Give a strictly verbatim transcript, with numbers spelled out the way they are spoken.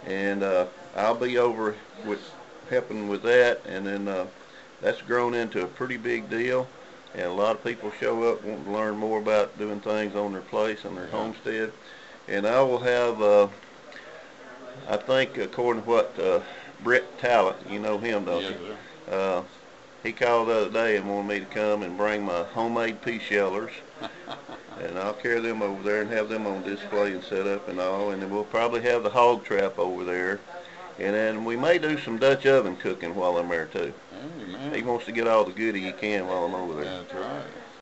and uh, I'll be over with helping with that, and then uh, that's grown into a pretty big deal, and a lot of people show up wanting to learn more about doing things on their place and their Yeah. homestead. And I will have, uh, I think, according to what uh, Brett Talent, you know him, don't Yes, sir. you? Uh, he called the other day and wanted me to come and bring my homemade pea shellers, and I'll carry them over there and have them on display and set up and all. And then we'll probably have the hog trap over there, and then we may do some Dutch oven cooking while I'm there too. Hey, He man. wants to get all the goodie he can while I'm over there. That's right.